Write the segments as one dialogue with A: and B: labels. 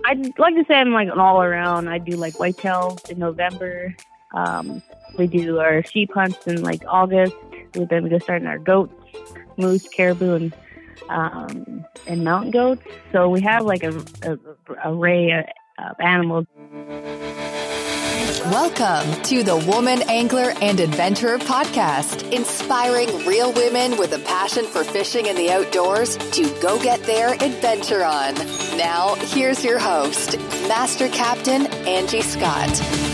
A: I'd like to say I'm like an all around. I do like whitetails in November. We do our sheep hunts in like August. Then we go starting our goats, moose, caribou, and mountain goats. So we have like a array of animals.
B: Welcome to the Woman Angler and Adventurer podcast, inspiring real women with a passion for fishing and the outdoors to go get their adventure on. Now, here's your host, Master Captain Angie Scott.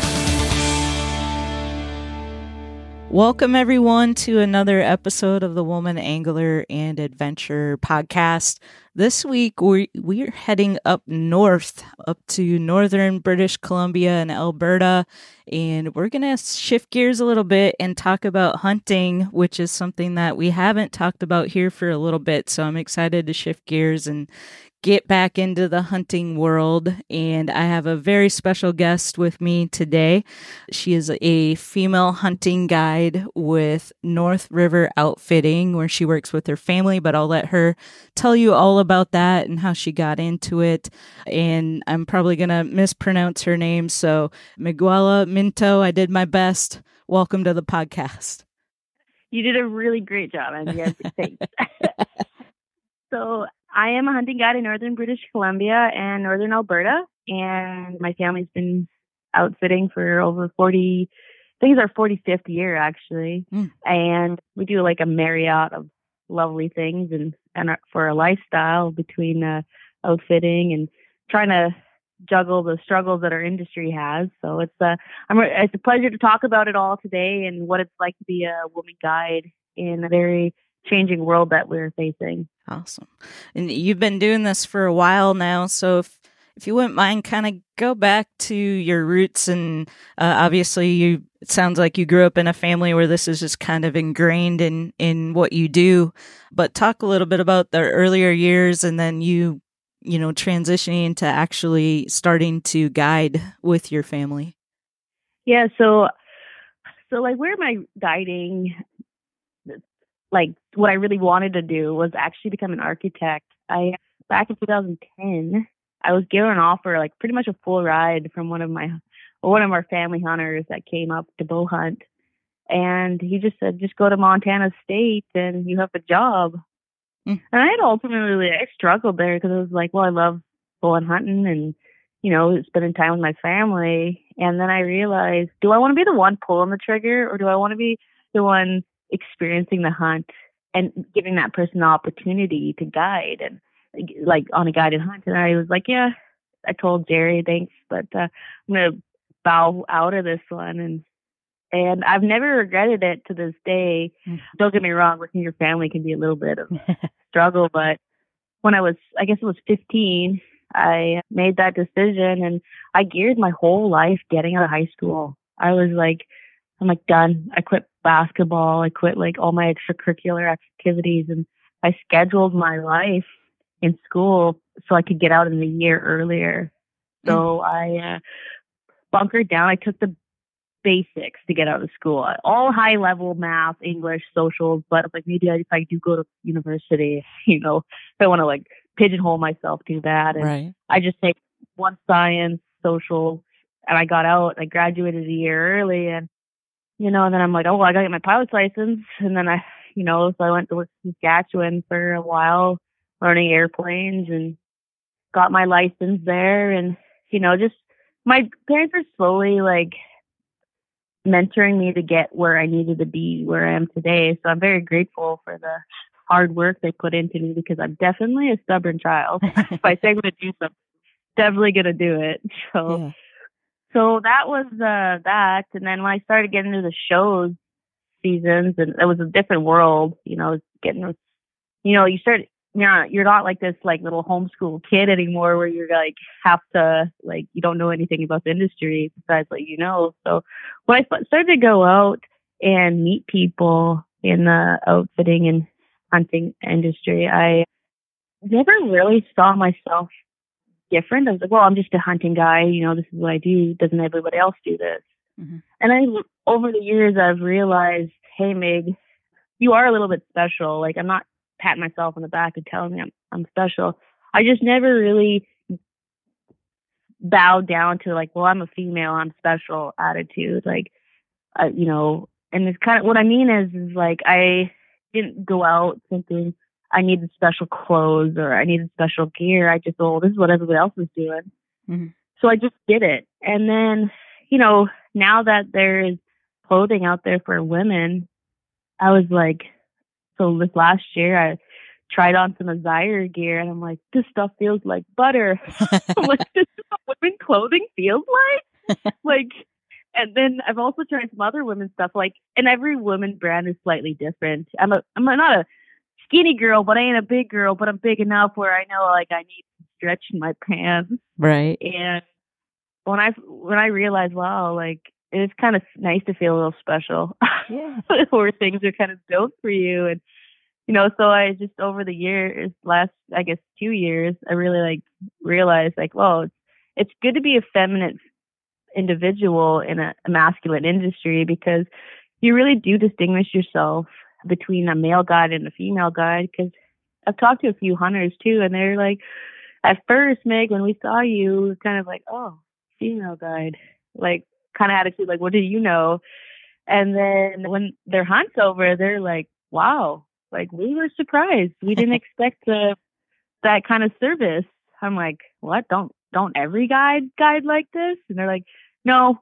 C: Welcome, everyone, to another episode of the Woman Angler and Adventurer podcast. This week, we're heading up north, up to northern British Columbia and Alberta, and we're going to shift gears a little bit and talk about hunting, which is something that we haven't talked about here for a little bit, so I'm excited to shift gears and get back into the hunting world. And I have a very special guest with me today. She is a female hunting guide with North River Outfitting, where she works with her family, but I'll let her tell you all about that and how she got into it. And I'm probably going to mispronounce her name, so Miguela Minto, I did my best. Welcome to the podcast.
A: You did a really great job, Angie. Thanks. So I am a hunting guide in northern British Columbia and northern Alberta, and my family's been outfitting for over 40, I think it's our 45th year actually. And we do like a myriad of lovely things and for a lifestyle between outfitting and trying to juggle the struggles that our industry has. So it's a pleasure to talk about it all today and what it's like to be a woman guide in a very changing world that we're facing.
C: Awesome. And you've been doing this for a while now, so if you wouldn't mind, kind of go back to your roots. And obviously it sounds like you grew up in a family where this is just kind of ingrained in what you do, but talk a little bit about the earlier years and then you transitioning to actually starting to guide with your family.
A: Yeah, so like where am I guiding? Like what I really wanted to do was actually become an architect. Back in 2010, I was given an offer, like pretty much a full ride from one of our family hunters that came up to bow hunt. And he just said, just go to Montana State and you have a job. And I had ultimately, I struggled there because I was like, well, I love going hunting and, spending time with my family. And then I realized, do I want to be the one pulling the trigger or do I want to be the one experiencing the hunt and giving that person the opportunity to guide and like on a guided hunt? And I was like, yeah, I told Jerry, thanks, but I'm going to bow out of this one. And I've never regretted it to this day. Don't get me wrong, working your family can be a little bit of struggle, but when I was 15, I made that decision and I geared my whole life getting out of high school. I'm done. I quit basketball. I quit like all my extracurricular activities and I scheduled my life in school so I could get out in a year earlier. So I bunkered down. I took the basics to get out of school, all high level math, English, socials, but like maybe if I do go to university, if I want to like pigeonhole myself too bad. And
C: right.
A: I just take one science, social, and I got out. I graduated a year early and then I'm like, oh, well, I got to get my pilot's license. And then so I went to work in Saskatchewan for a while, learning airplanes and got my license there. And, just my parents were slowly like mentoring me to get where I needed to be, where I am today. So I'm very grateful for the hard work they put into me because I'm definitely a stubborn child. If I say I'm going to do something, definitely going to do it. So.
C: Yeah.
A: So that was that. And then when I started getting into the shows seasons, and it was a different world, you you're not like this like little homeschool kid anymore where you're like have to like, you don't know anything about the industry besides what you know. So when I started to go out and meet people in the outfitting and hunting industry, I never really saw myself different. I was like, well, I'm just a hunting guy. This is what I do. Doesn't everybody else do this? Mm-hmm. And over the years, I've realized, hey, Mig, you are a little bit special. Like, I'm not patting myself on the back and telling me I'm special. I just never really bow down to like, well, I'm a female, I'm special attitude. Like, you know, and it's kind of what I mean is like I didn't go out thinking I needed special clothes or I needed special gear. I just, oh, this is what everybody else was doing.
C: Mm-hmm.
A: So I just did it. And then, you know, now that there is clothing out there for women, I was like, so this last year I tried on some Azire gear and I'm like, this stuff feels like butter. I'm like, this is what women clothing feels like? Like, and then I've also tried some other women's stuff, like, and every woman brand is slightly different. I'm not a skinny girl, but I ain't a big girl, but I'm big enough where I know like I need to stretch in my pants.
C: Right.
A: And when I realized, wow, like it's kind of nice to feel a little special,
C: Yeah.
A: where things are kind of built for you. And you know, so I just over the years, last I guess 2 years, I really like realized like, well, it's good to be a feminine individual in a masculine industry because you really do distinguish yourself between a male guide and a female guide. Because I've talked to a few hunters too, and they're like, at first, Meg, when we saw you, it was kind of like, oh, female guide, like kind of attitude, like, what do you know? And then when their hunt's over, they're like, wow, like we were surprised. We didn't expect that kind of service. I'm like, what? Don't every guide like this? And they're like, no.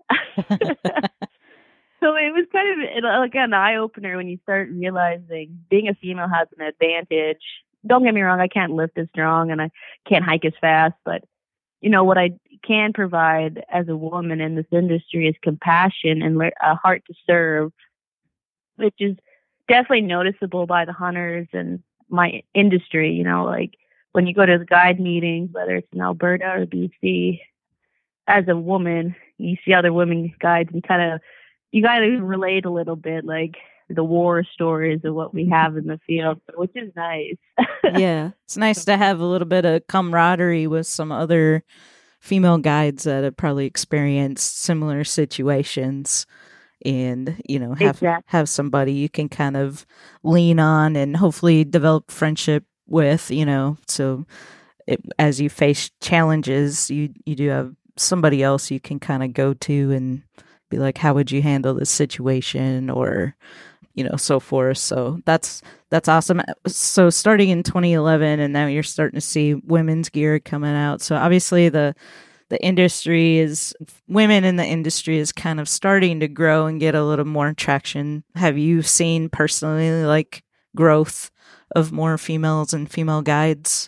A: So it was kind of like an eye opener when you start realizing being a female has an advantage. Don't get me wrong, I can't lift as strong and I can't hike as fast, but you know what I can provide as a woman in this industry is compassion and a heart to serve, which is definitely noticeable by the hunters and my industry. You know, like when you go to the guide meetings, whether it's in Alberta or BC, as a woman, you see other women guides and you got to relate a little bit, like the war stories of what we have in the field, which is nice.
C: Yeah, it's nice to have a little bit of camaraderie with some other female guides that have probably experienced similar situations, and you know, have somebody you can kind of lean on and hopefully develop friendship with. You know, so as you face challenges, you do have somebody else you can kind of go to and be like, how would you handle this situation, or you know, so forth. So that's awesome. So starting in 2011, and now you're starting to see women's gear coming out. So obviously the industry is, women in the industry is kind of starting to grow and get a little more traction. Have you seen personally like growth of more females and female guides?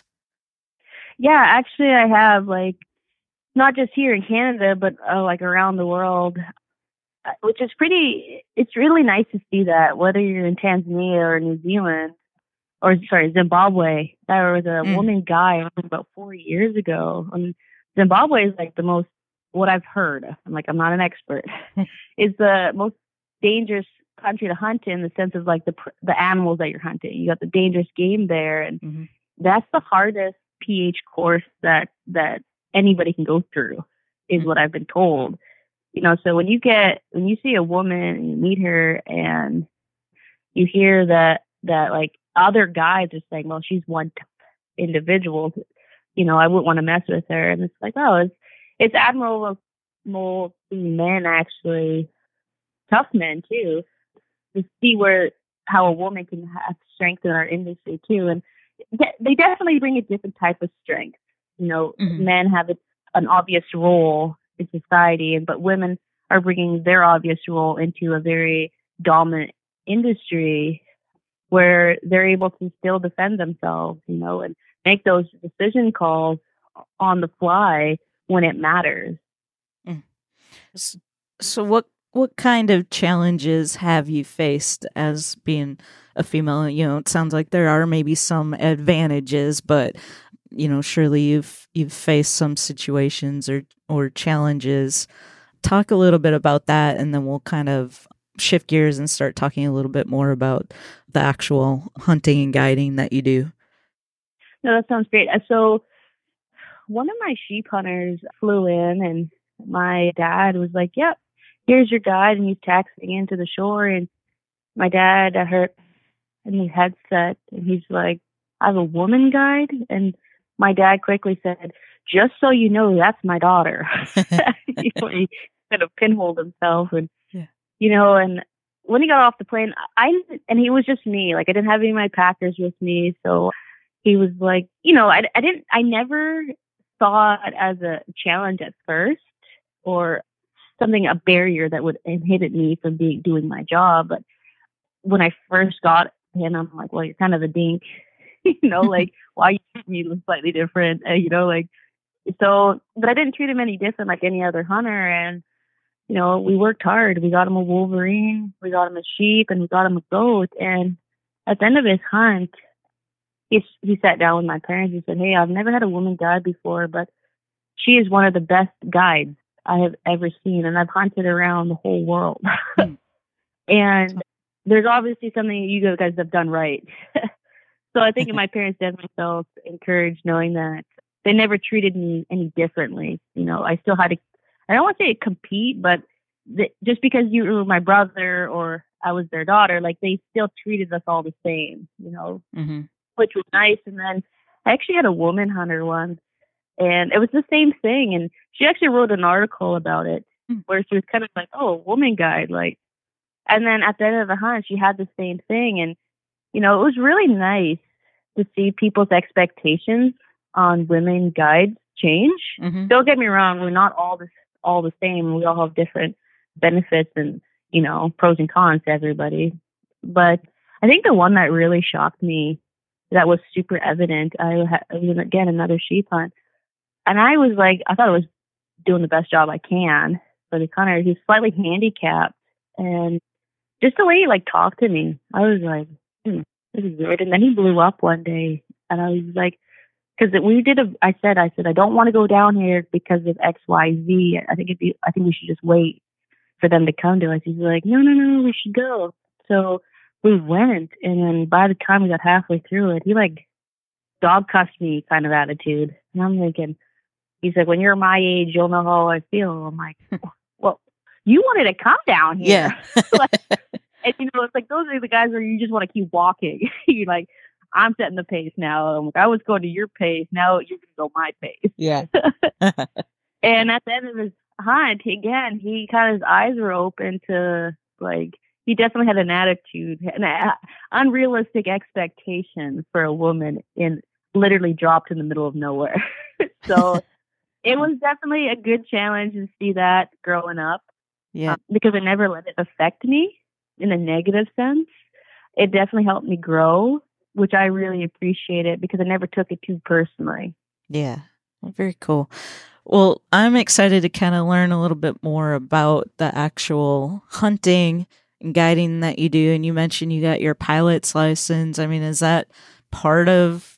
A: Yeah, actually I have, like, not just here in Canada, but like around the world, which is it's really nice to see that, whether you're in Tanzania or New Zealand, or sorry, Zimbabwe. There was a woman guide about 4 years ago. And Zimbabwe is like the most, what I've heard, I'm not an expert, is the most dangerous country to hunt in the sense of like the animals that you're hunting. You got the dangerous game there. And that's the hardest PH course that anybody can go through, is what I've been told. You know, so when you see a woman and you meet her and you hear that like other guys are saying, well, she's one tough individual, you know, I wouldn't want to mess with her. And it's like, oh, it's admirable seeing men, actually tough men too, to see how a woman can have strength in our industry too. And they definitely bring a different type of strength. You know, men have an obvious role in society, but women are bringing their obvious role into a very dominant industry where they're able to still defend themselves, you know, and make those decision calls on the fly when it matters.
C: So what kind of challenges have you faced as being a female? You know, it sounds like there are maybe some advantages, but you know, surely you've faced some situations or challenges. Talk a little bit about that, and then we'll kind of shift gears and start talking a little bit more about the actual hunting and guiding that you do.
A: No, that sounds great. So one of my sheep hunters flew in, and my dad was like, yep, here's your guide, and he's taxiing into the shore. And my dad heard in his headset, and he's like, I have a woman guide. And my dad quickly said, just so you know, that's my daughter. He kind of pinholed himself, and and when he got off the plane, and he was just me. Like, I didn't have any of my packers with me, so he was like, I never saw it as a challenge at first, or something, a barrier that would inhibit me from doing my job. But when I first got him, I'm like, well, you're kind of a dink, like, why you treat me slightly different, so, but I didn't treat him any different like any other hunter. And, we worked hard. We got him a wolverine, we got him a sheep, and we got him a goat. And at the end of his hunt, he sat down with my parents and said, hey, I've never had a woman guide before, but she is one of the best guides I have ever seen. And I've hunted around the whole world. And there's obviously something you guys have done right. So I think my parents definitely felt encouraged knowing that they never treated me any differently. I still had to, I don't want to say compete, but just because you were my brother or I was their daughter, like, they still treated us all the same, which was nice. And then I actually had a woman hunter once, and it was the same thing. And she actually wrote an article about it where she was kind of like, oh, woman guide, like, and then at the end of the hunt, she had the same thing. And, it was really nice to see people's expectations on women guides change. Don't get me wrong, we're not all the same. We all have different benefits and, pros and cons to everybody. But I think the one that really shocked me, that was super evident, it was, again, another sheep hunt. And I was like, I thought I was doing the best job I can for the hunter. He's slightly handicapped. And just the way he, like, talked to me, I was like, this is weird. And then he blew up one day. And I was like, because I said, I don't want to go down here because of X, Y, Z. I think we should just wait for them to come to us. He's like, no, we should go. So we went, and then by the time we got halfway through it, he, like, dog cussed me kind of attitude. And I'm thinking, he's like, when you're my age, you'll know how I feel. I'm like, well, you wanted to come down here. Yeah. And, it's like, those are the guys where you just want to keep walking. You're like, I'm setting the pace now. I'm like, I was going to your pace. Now you're going to go my pace. Yeah. And at the end of his hunt, again, he kind of, his eyes were open to, like, he definitely had an attitude, an unrealistic expectation for a woman, in literally dropped in the middle of nowhere. So it was definitely a good challenge to see that growing up. Yeah. Because I never let it affect me in a negative sense. It definitely helped me grow, which I really appreciated because I never took it too personally.
C: Yeah. Well, very cool. Well, I'm excited to kind of learn a little bit more about the actual hunting and guiding that you do. And you mentioned you got your pilot's license. I mean, is that part of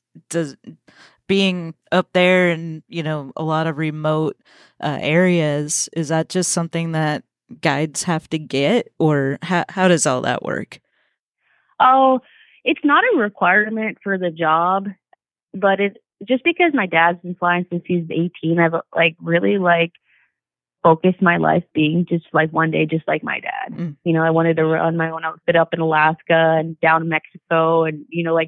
C: being up there in, a lot of remote areas? Is that just something that guides have to get, or how does all that work?
A: Oh, it's not a requirement for the job, but it just because my dad's been flying since he's 18, I've really focused my life being just like one day, just like my dad. I wanted to run my own outfit up in Alaska and down in Mexico, and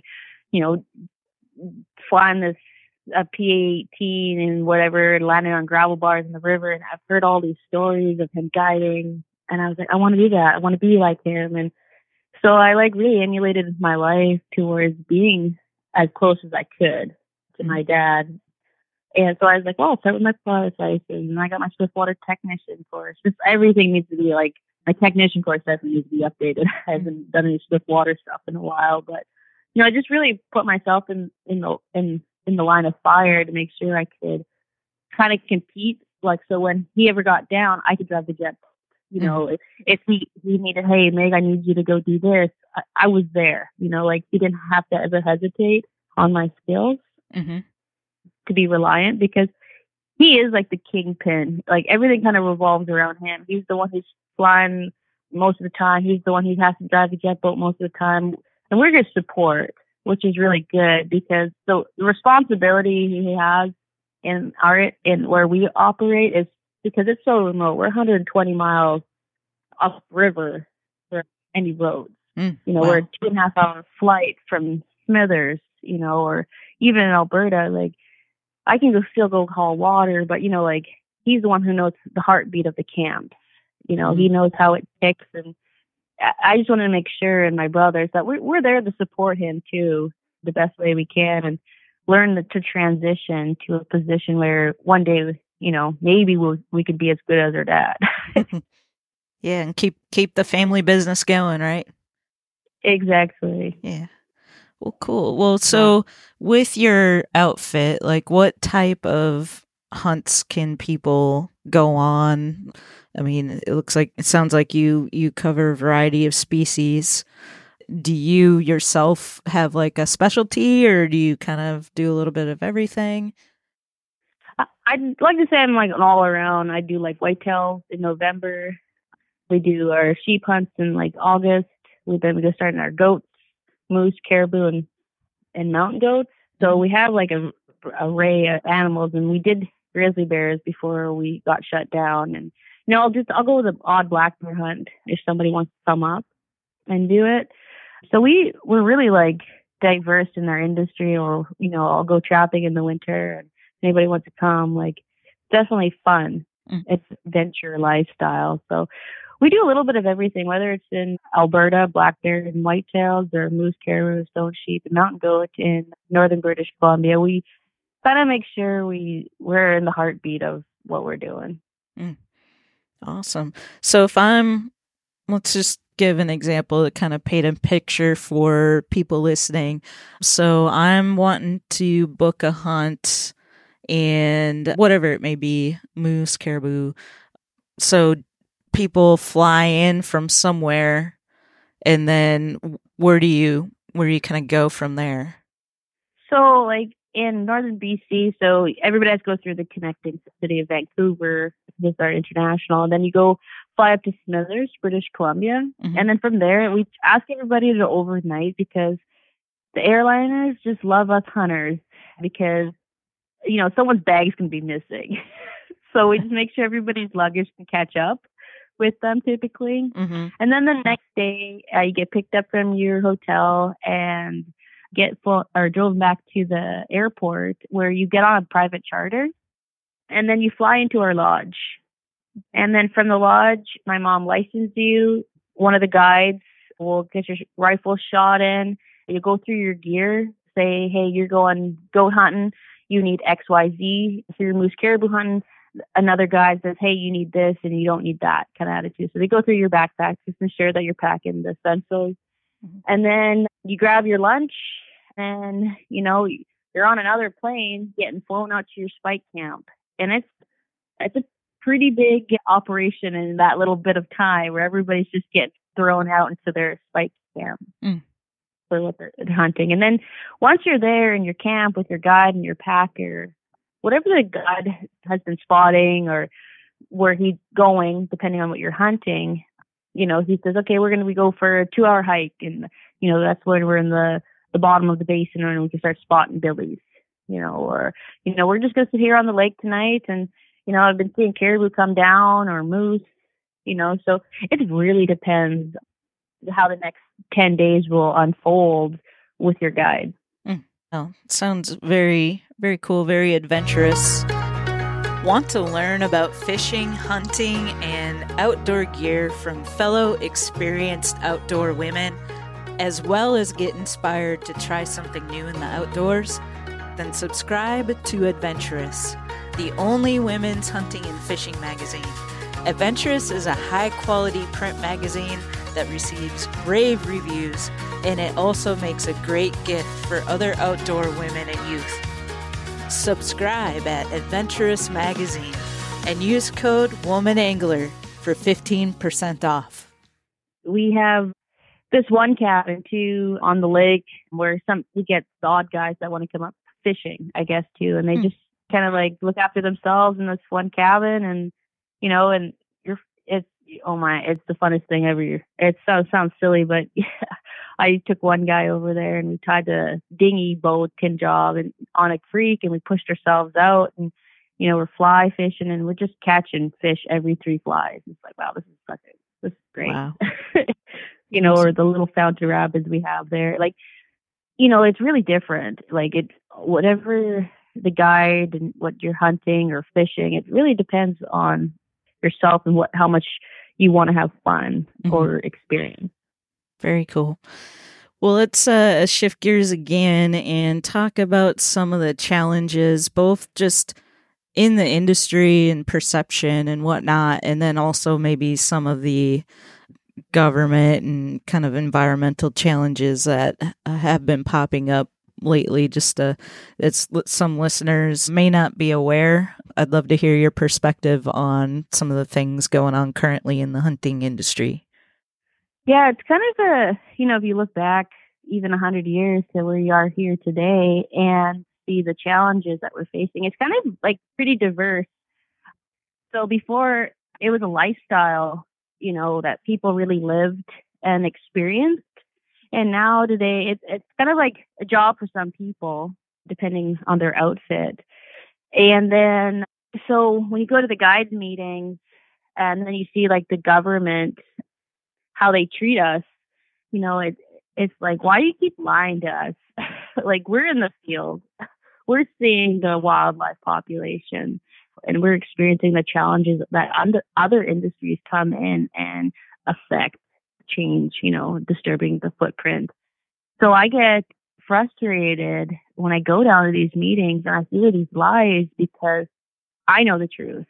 A: flying this a P-18 and whatever, and landing on gravel bars in the river. And I've heard all these stories of him guiding, and I was like, I want to do that. I want to be like him. And so I really emulated my life towards being as close as I could to my dad. And so I was like, well, I'll start with my pilot's license, and I got my Swiftwater technician course. Just everything needs to be my technician course definitely needs to be updated. I haven't done any Swiftwater stuff in a while, but I just really put myself in the line of fire to make sure I could kind of compete. So when he ever got down, I could drive the jet. If he needed, hey, Meg, I need you to go do this, I was there. He didn't have to ever hesitate on my skills to be reliant, because he is like the kingpin. Everything kind of revolves around him. He's the one who's flying most of the time. He's the one who has to drive the jet boat most of the time. And we're just support, which is really good, because the responsibility he has in where we operate is because it's so remote. We're 120 miles upriver for any roads. Wow. We're a 2.5 hour flight from Smithers, or even in Alberta. I can still go haul water, but like he's the one who knows the heartbeat of the camp. He knows how it ticks, and I just want to make sure, and my brothers, that we're there to support him too, the best way we can, and learn to transition to a position where one day, maybe we could be as good as our dad.
C: Yeah, and keep the family business going, right?
A: Exactly.
C: Yeah. Well, cool. Well, so with your outfit, like what type of hunts can people go on? I mean, it sounds like you cover a variety of species. Do you yourself have like a specialty, or do you kind of do a little bit of everything?
A: I'd like to say I'm like an all around. I do like whitetails in November. We do our sheep hunts in like August. We go starting our goats, moose, caribou, and mountain goats. So we have like a array of animals, and we did grizzly bears before we got shut down. And I'll go with an odd black bear hunt if somebody wants to come up and do it. So we're really like diverse in our industry, or I'll go trapping in the winter, and if anybody wants to come, like definitely fun. It's adventure lifestyle. So we do a little bit of everything, whether it's in Alberta, black bear and whitetails, or moose, caribou, stone sheep, and mountain goat in northern British Columbia. We kind of make sure we're in the heartbeat of what we're doing.
C: Awesome. So let's just give an example to kind of paint a picture for people listening. So I'm wanting to book a hunt, and whatever it may be, moose, caribou. So people fly in from somewhere, and then where do you kind of go from there?
A: So like in northern BC, so everybody has to go through the connecting city of Vancouver, this are international, and then you go fly up to Smithers, British Columbia, and then from there we ask everybody to overnight, because the airliners just love us hunters, because someone's bags can be missing. So we just make sure everybody's luggage can catch up with them typically. And then the next day you get picked up from your hotel and drove back to the airport, where you get on a private charter, and then you fly into our lodge. And then from the lodge, my mom licenses you. One of the guides will get your rifle shot in. You go through your gear, say, hey, you're going goat hunting, you need XYZ. If you're moose caribou hunting, another guide says, hey, you need this and you don't need that, kind of attitude. So they go through your backpack, just ensure that you're packing the essentials. And then you grab your lunch, and you're on another plane getting flown out to your spike camp. And it's a pretty big operation in that little bit of time, where everybody's just getting thrown out into their spike camp for what they're hunting. And then once you're there in your camp with your guide and your packer, whatever the guide has been spotting or where he's going, depending on what you're hunting, he says, okay, we go for a 2-hour hike. And, that's when we're in the bottom of the basin, and we can start spotting billies, or, we're just going to sit here on the lake tonight. And, I've been seeing caribou come down, or moose, so it really depends how the next 10 days will unfold with your guide.
C: Oh, sounds very, very cool, very adventurous. Want to learn about fishing, hunting, and outdoor gear from fellow experienced outdoor women, as well as get inspired to try something new in the outdoors? Then subscribe to Adventurous, the only women's hunting and fishing magazine. Adventurous is a high-quality print magazine that receives rave reviews, and it also makes a great gift for other outdoor women and youth. Subscribe at Adventurous Magazine and use code WOMANANGLER for 15% off.
A: We have this one cabin too on the lake where we get the odd guys that want to come up fishing, I guess, too, and they just kind of like look after themselves in this one cabin, and and it's the funnest thing ever. It sounds silly, but yeah, I took one guy over there, and we tied a dinghy boat tin job and on a creek, and we pushed ourselves out, and we're fly fishing, and we're just catching fish every 3 flies. It's like, wow, this is great. Wow. Or the little fountain rapids we have there, like, it's really different. Like, it's whatever the guide and what you're hunting or fishing. It really depends on yourself and how much you want to have fun or experience.
C: Very cool. Well, let's shift gears again and talk about some of the challenges, both just in the industry and perception and whatnot, and then also maybe some of the government and kind of environmental challenges that have been popping up lately. Just it's some listeners may not be aware. I'd love to hear your perspective on some of the things going on currently in the hunting industry.
A: Yeah, it's kind of if you look back even 100 years to where we are here today and see the challenges that we're facing, it's kind of like pretty diverse. So before, it was a lifestyle, that people really lived and experienced. And now today, it's kind of like a job for some people, depending on their outfit. And then, so when you go to the guide meetings and then you see like the government, how they treat us, it's like, why do you keep lying to us? Like, we're in the field, we're seeing the wildlife population, and we're experiencing the challenges that other industries come in and affect, change, disturbing the footprint. So I get frustrated when I go down to these meetings and I hear these lies because I know the truth.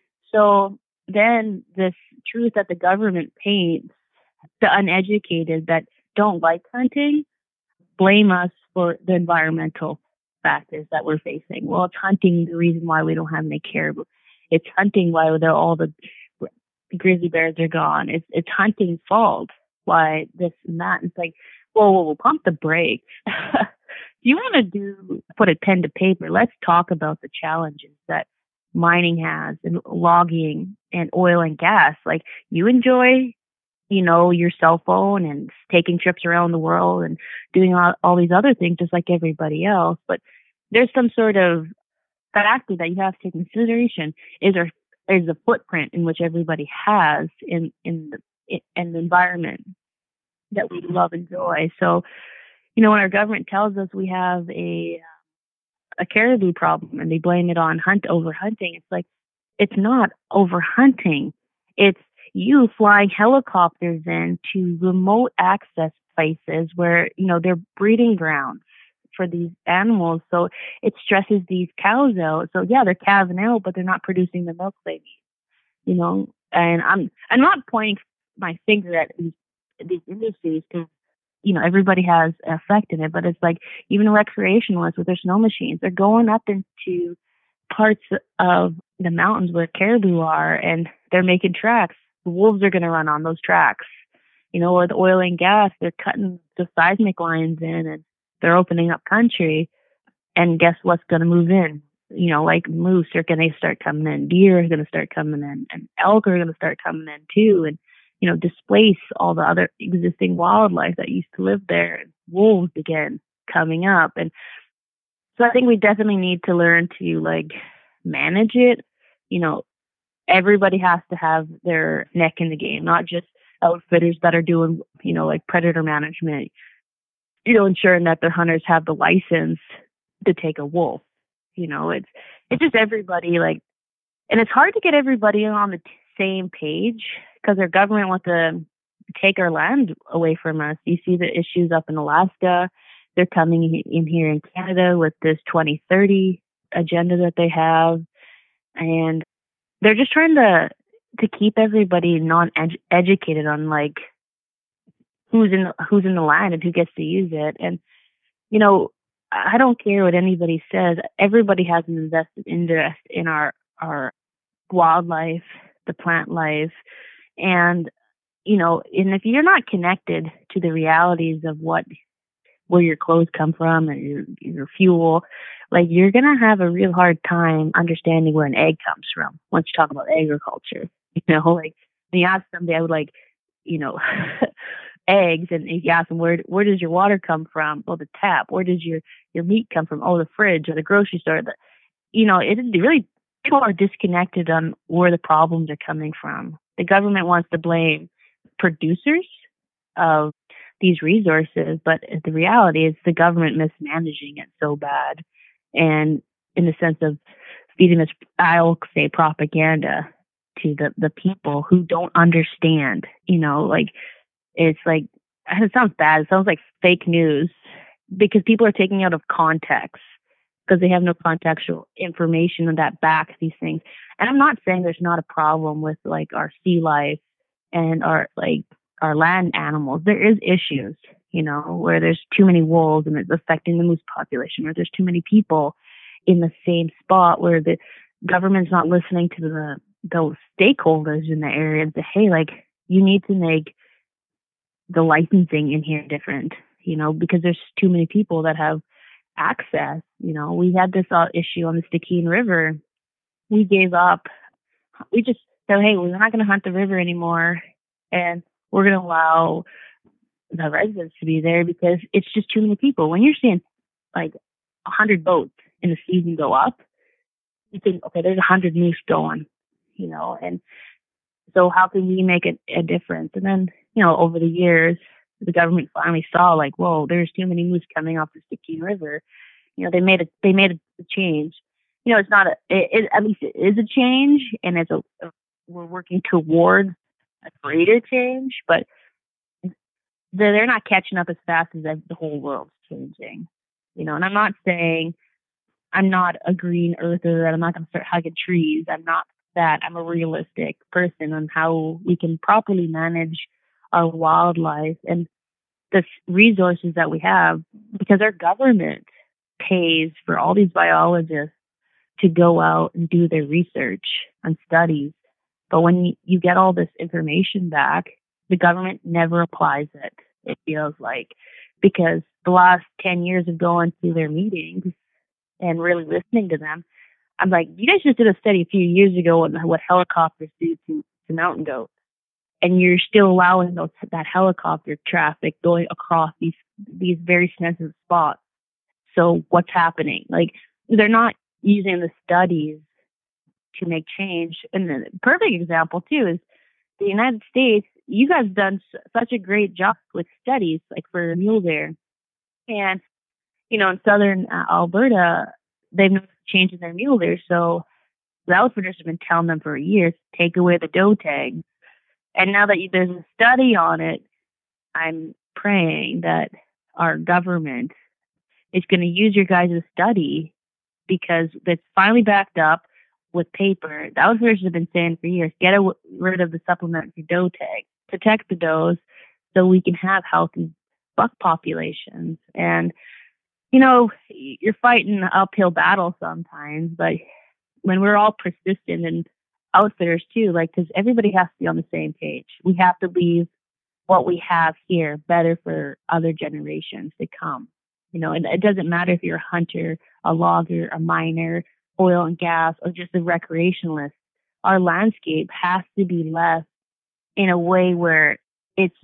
A: So then this truth that the government paints, the uneducated that don't like hunting, blame us for the environmental factors that we're facing. Well, it's hunting the reason why we don't have any caribou. It's hunting why all the grizzly bears are gone. It's hunting's fault why this and that. It's like, whoa, pump the brakes. If you want to put a pen to paper, let's talk about the challenges that mining has and logging and oil and gas. Like, you enjoy, your cell phone and taking trips around the world and doing all these other things just like everybody else. But there's some sort of factor that you have to take into consideration is the footprint in which everybody has in the environment that we love and enjoy. So, when our government tells us we have a caribou problem and they blame it on overhunting, it's like, it's not overhunting. It's you flying helicopters in to remote access places where, they're breeding grounds for these animals. So it stresses these cows out. So yeah, they're calving out, but they're not producing the milk they need, and I'm not pointing my finger at these industries because, everybody has an effect in it, but it's like even recreationalists with their snow machines, they're going up into parts of the mountains where caribou are and they're making tracks. The wolves are going to run on those tracks, or the oil and gas, they're cutting the seismic lines in and they're opening up country. And guess what's going to move in? Like moose are going to start coming in, deer are going to start coming in, and elk are going to start coming in too. And, displace all the other existing wildlife that used to live there. And wolves begin coming up. And so I think we definitely need to learn to manage it. Everybody has to have their neck in the game, not just outfitters that are doing, predator management, ensuring that their hunters have the license to take a wolf. It's just everybody and it's hard to get everybody on the same page because our government wants to take our land away from us. You see the issues up in Alaska. They're coming in here in Canada with this 2030 agenda that they have. And they're just trying to keep everybody non-educated on who's in the land and who gets to use it. And, I don't care what anybody says. Everybody has an invested interest in our wildlife, the plant life. And, and if you're not connected to the realities of where your clothes come from and your fuel, you're going to have a real hard time understanding where an egg comes from once you talk about agriculture. When you ask somebody, I would eggs, and if you ask them, where does your water come from? Oh, the tap. Where does your meat come from? Oh, the fridge or the grocery store. It really, people are disconnected on where the problems are coming from. The government wants to blame producers of these resources, but the reality is the government mismanaging it so bad. And in the sense of feeding this, I'll say, propaganda to the people who don't understand. Like, it's like, it sounds bad. It sounds like fake news because people are taking out of context because they have no contextual information that back these things. And I'm not saying there's not a problem with like our sea life and our land animals. There is issues, where there's too many wolves and it's affecting the moose population, or there's too many people in the same spot where the government's not listening to those stakeholders in the area and say, hey, like, you need to make the licensing in here different, because there's too many people that have access. We had this issue on the Stikine River. We gave up. We just said, hey, we're not going to hunt the river anymore, and we're going to allow the residents to be there because it's just too many people. When you're seeing like 100 boats in the season go up, you think, okay, there's 100 moose going, and so how can we make a difference? And then, over the years, the government finally saw like, whoa, there's too many moose coming off the Stikine River. They made a change. It's not at least it is a change, and we're working toward a greater change, but they're not catching up as fast as the whole world's changing. And I'm not saying I'm not a green earther and I'm not going to start hugging trees. I'm not that. I'm a realistic person on how we can properly manage our wildlife and the resources that we have, because our government pays for all these biologists to go out and do their research and studies. But when you get all this information back, the government never applies it, it feels like, because the last 10 years of going to their meetings and really listening to them, I'm like, you guys just did a study a few years ago on what helicopters do to mountain goats. And you're still allowing that helicopter traffic going across these very sensitive spots. So what's happening? Like, they're not using the studies to make change. And the perfect example too is the United States. You guys have done such a great job with studies, like for mule deer, and in southern Alberta, they've noticed change in their mule deer. So the outfitters have been telling them for years, take away the doe tags. And now that there's a study on it, I'm praying that our government is going to use your guys' study, because it's finally backed up with paper. The outfitters have been saying for years, get rid of the supplementary doe tag, protect the does so we can have healthy buck populations. And, you're fighting an uphill battle sometimes, but when we're all persistent, and outfitters too, like, because everybody has to be on the same page. We have to leave what we have here better for other generations to come. And it doesn't matter if you're a hunter, a logger, a miner, oil and gas, or just a recreationalist. Our landscape has to be left in a way where it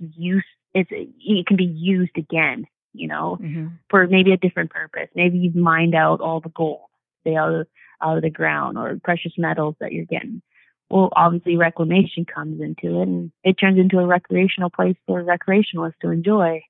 A: can be used again, for maybe a different purpose. Maybe you've mined out all the gold, say, out of the ground, or precious metals that you're getting. Well, obviously reclamation comes into it, and it turns into a recreational place for recreationalists to enjoy,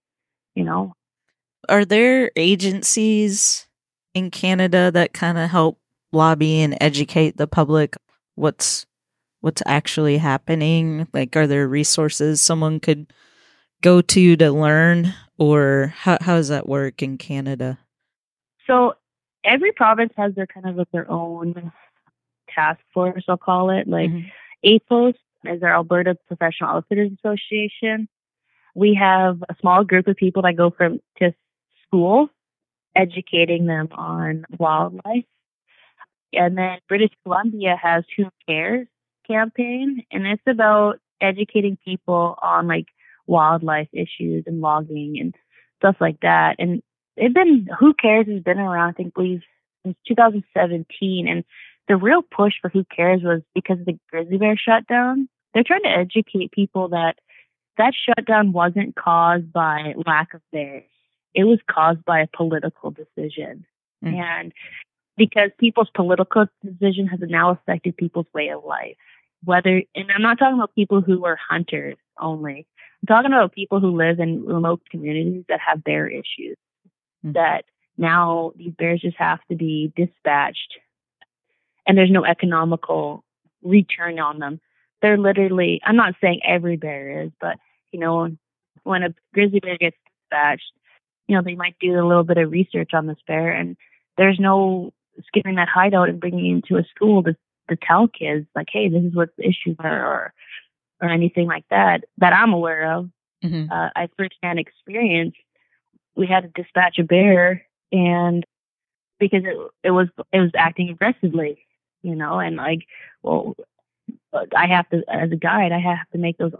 C: Are there agencies in Canada that kind of help lobby and educate the public what's actually happening? Like, are there resources someone could go to learn, or how does that work in Canada?
A: So every province has their own task force, I'll call it. Like, APOS is our Alberta Professional Outfitters Association. We have a small group of people that go to school, educating them on wildlife. And then British Columbia has Who Cares campaign, and it's about educating people on like wildlife issues and logging and stuff like that. And Who Cares has been around, I think, since 2017. And the real push for Who Cares was because of the grizzly bear shutdown. They're trying to educate people that shutdown wasn't caused by lack of bears. It was caused by a political decision. And because people's political decision has now affected people's way of life. And I'm not talking about people who are hunters only. I'm talking about people who live in remote communities that have bear issues, that now these bears just have to be dispatched, and there's no economical return on them. They're literally, I'm not saying every bear is, but, when a grizzly bear gets dispatched, they might do a little bit of research on this bear, and there's no skipping that hideout and bringing it into a school to tell kids, like, hey, this is what the issues are, or anything like that I'm aware of.
C: Mm-hmm.
A: I firsthand experience. We had to dispatch a bear, and because it was acting aggressively, and like, well, I have to, as a guide, I have to make those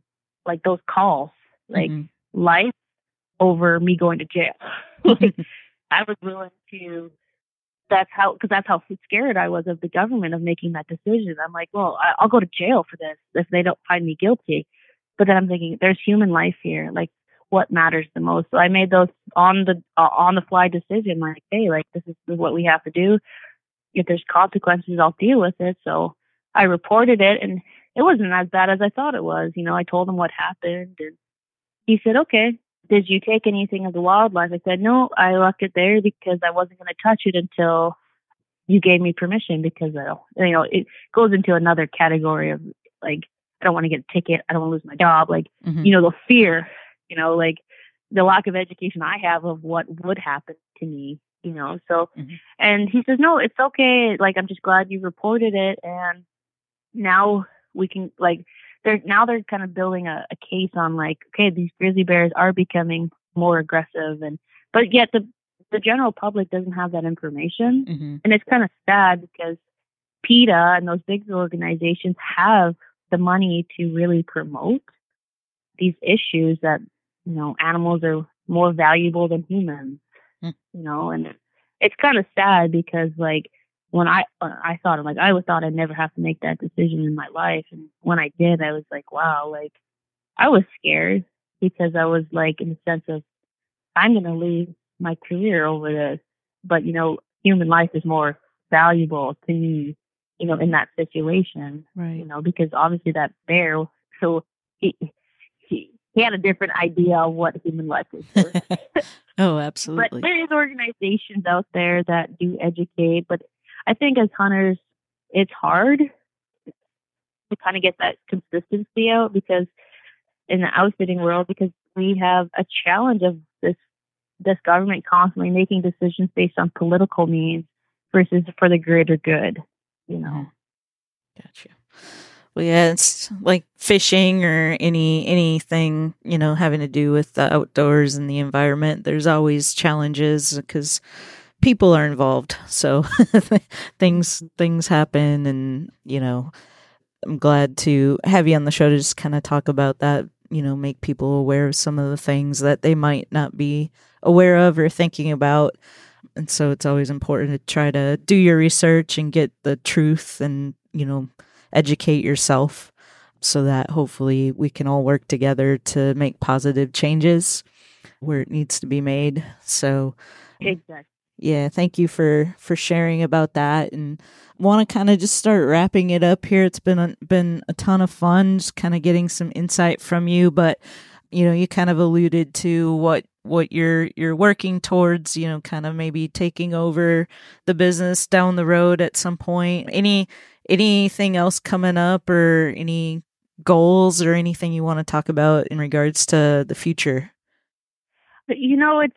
A: calls, like
C: mm-hmm.
A: life over me going to jail. Like, I was willing to. That's how scared I was of the government of making that decision. I'm like, well, I'll go to jail for this if they don't find me guilty. But then I'm thinking, there's human life here. Like, what matters the most? So I made those on the fly decision. Like, hey, like, this is what we have to do. If there's consequences, I'll deal with it. So I reported it, and it wasn't as bad as I thought it was. I told him what happened, and he said, okay, did you take anything of the wildlife? I said, no, I left it there because I wasn't going to touch it until you gave me permission, because, it goes into another category of, like, I don't want to get a ticket. I don't want to lose my job. Like,
C: mm-hmm.
A: The fear, like the lack of education I have of what would happen to me, so,
C: mm-hmm.
A: and he says, no, it's okay. Like, I'm just glad you reported it. And now we can, like, they're kind of building a case on, like, okay, these grizzly bears are becoming more aggressive, but yet the general public doesn't have that information.
C: Mm-hmm.
A: And it's kind of sad because PETA and those big organizations have the money to really promote these issues that, animals are more valuable than humans, and it's kind of sad because, like, when I thought, like, I thought I'd never have to make that decision in my life. And when I did, I was like, wow, like, I was scared because I was like, in the sense of, I'm going to lose my career over this. But, human life is more valuable to me, in that situation,
C: right?
A: Because obviously that bear, so he had a different idea of what human life is worth.
C: Oh, absolutely.
A: But there is organizations out there that do educate, but I think as hunters, it's hard to kind of get that consistency out, because in the outfitting world, because we have a challenge of this government constantly making decisions based on political means versus for the greater good,
C: Gotcha. Well, yeah, it's like fishing or anything, having to do with the outdoors and the environment. There's always challenges because people are involved. So things happen, and, I'm glad to have you on the show to just kind of talk about that, make people aware of some of the things that they might not be aware of or thinking about. And so it's always important to try to do your research and get the truth and, educate yourself so that hopefully we can all work together to make positive changes where it needs to be made. So
A: exactly.
C: Yeah, thank you for sharing about that, and want to kind of just start wrapping it up here. It's been a ton of fun, just kind of getting some insight from you. But you kind of alluded to what you're working towards. Kind of maybe taking over the business down the road at some point. Anything else coming up, or any goals, or anything you want to talk about in regards to the future?
A: It's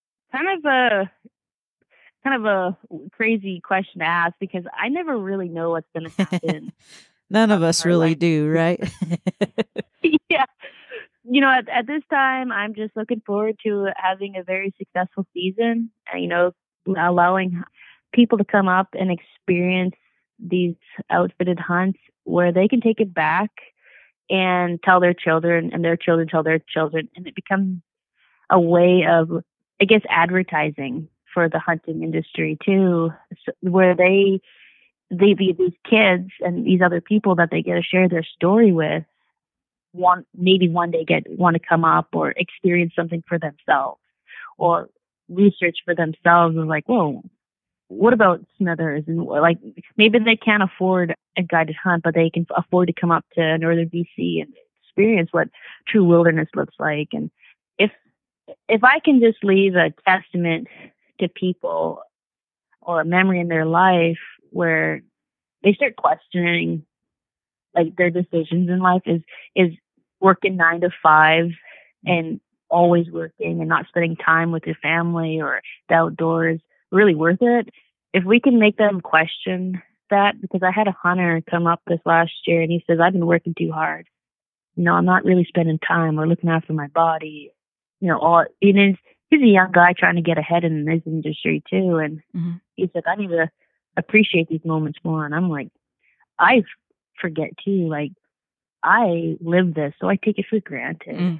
A: kind of a crazy question to ask, because I never really know what's going to happen.
C: None of us really do, right?
A: Yeah. At this time, I'm just looking forward to having a very successful season, and, allowing people to come up and experience these outfitted hunts where they can take it back and tell their children, and their children tell their children, and it becomes a way of, I guess, advertising for the hunting industry too, where these kids and these other people that they get to share their story with maybe one day want to come up or experience something for themselves, or research for themselves, and like, whoa, what about Smithers? And, like, maybe they can't afford a guided hunt, but they can afford to come up to northern BC and experience what true wilderness looks like. And if I can just leave a testament to people or a memory in their life where they start questioning like their decisions in life, is working 9 to 5 and always working and not spending time with your family or the outdoors really worth it? If we can make them question that, because I had a hunter come up this last year and he says, I've been working too hard. I'm not really spending time or looking after my body. He's a young guy trying to get ahead in this industry too. And he said, I need to appreciate these moments more. And I'm like, I forget too. Like, I live this, so I take it for granted.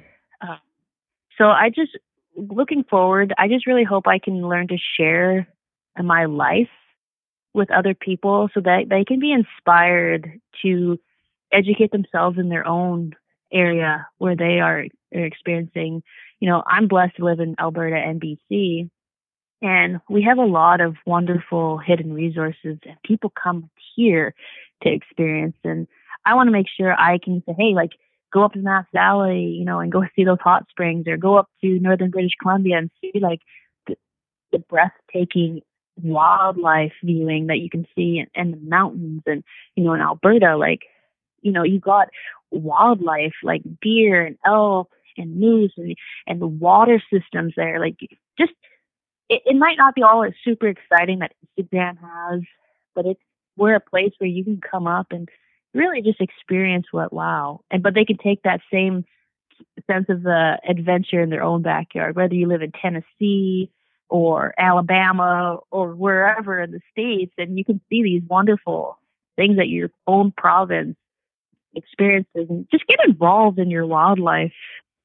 A: So looking forward, I just really hope I can learn to share my life with other people so that they can be inspired to educate themselves in their own area where they are experiencing. I'm blessed to live in Alberta and BC, and we have a lot of wonderful hidden resources, and people come here to experience. And I want to make sure I can say, hey, like, go up to Mass Valley, and go see those hot springs, or go up to northern British Columbia and see like the breathtaking wildlife viewing that you can see in the mountains. And, in Alberta, like, you got wildlife like deer and elk and moose and the water systems there. Like, just, it might not be all as super exciting that Instagram has, but we're a place where you can come up and really just experience but they can take that same sense of the adventure in their own backyard, whether you live in Tennessee or Alabama or wherever in the States, and you can see these wonderful things at your own province experiences, and just get involved in your wildlife,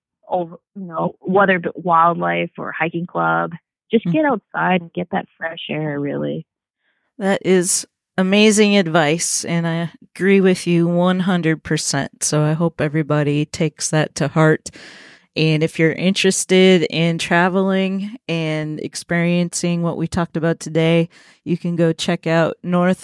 A: whether it's wildlife or hiking club. Just get outside and get that fresh air, really.
C: That is amazing advice, and I agree with you 100%. So I hope everybody takes that to heart. And if you're interested in traveling and experiencing what we talked about today, you can go check out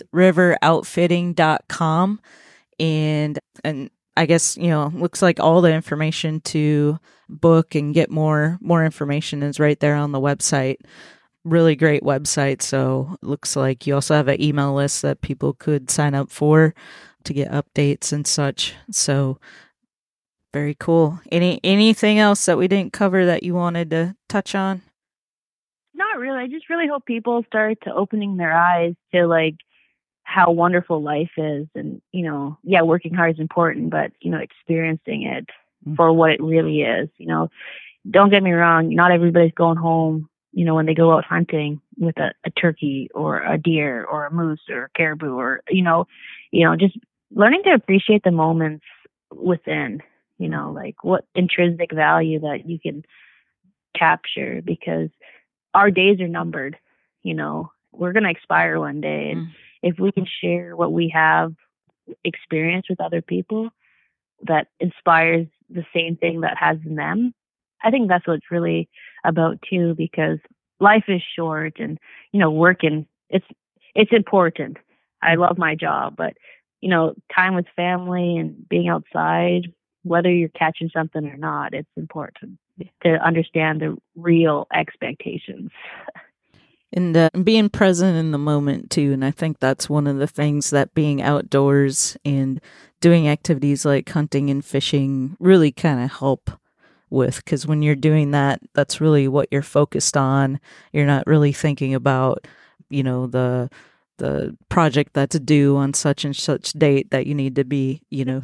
C: northriveroutfitting.com. And I guess, looks like all the information to book and get more information is right there on the website. Really great website. So it looks like you also have an email list that people could sign up for to get updates and such. So very cool. Anything else that we didn't cover that you wanted to touch on?
A: Not really. I just really hope people start to opening their eyes to like how wonderful life is. And, working hard is important, but, experiencing it for what it really is. Don't get me wrong. Not everybody's going home, when they go out hunting with a turkey or a deer or a moose or a caribou or, just learning to appreciate the moments within, like what intrinsic value that you can capture, because our days are numbered. We're going to expire one day. And if we can share what we have experienced with other people that inspires the same thing that has in them, I think that's what it's really about too, because life is short, and, working, it's important. I love my job, but, time with family and being outside, whether you're catching something or not, it's important to understand the real expectations.
C: And being present in the moment too. And I think that's one of the things that being outdoors and doing activities like hunting and fishing really kind of help with, because when you're doing that, that's really what you're focused on. You're not really thinking about, the project that's due on such and such date that you need to be,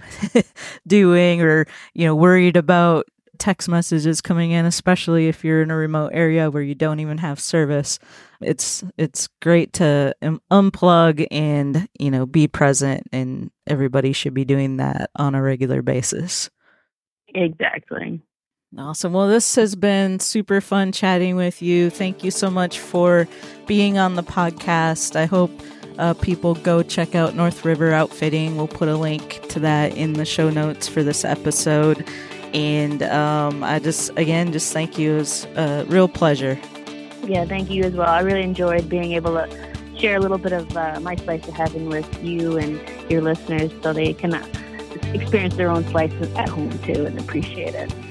C: doing, or, worried about text messages coming in, especially if you're in a remote area where you don't even have service. It's great to unplug and, be present, and everybody should be doing that on a regular basis.
A: Exactly.
C: Awesome. Well, this has been super fun chatting with you. Thank you so much for being on the podcast. I hope people go check out North River Outfitting. We'll put a link to that in the show notes for this episode. And I just thank you. It was a real pleasure.
A: Yeah, thank you as well. I really enjoyed being able to share a little bit of my slice of heaven with you and your listeners, so they can experience their own slice at home too and appreciate it.